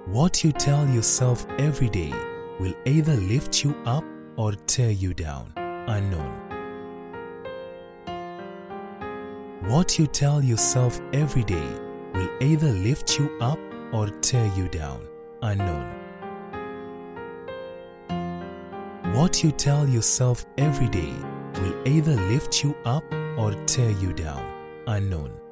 What you tell yourself every day will either lift you up or tear you down. Unknown. What you tell yourself every day will either lift you up or tear you down. Unknown. What you tell yourself every day will either lift you up or tear you down. Unknown.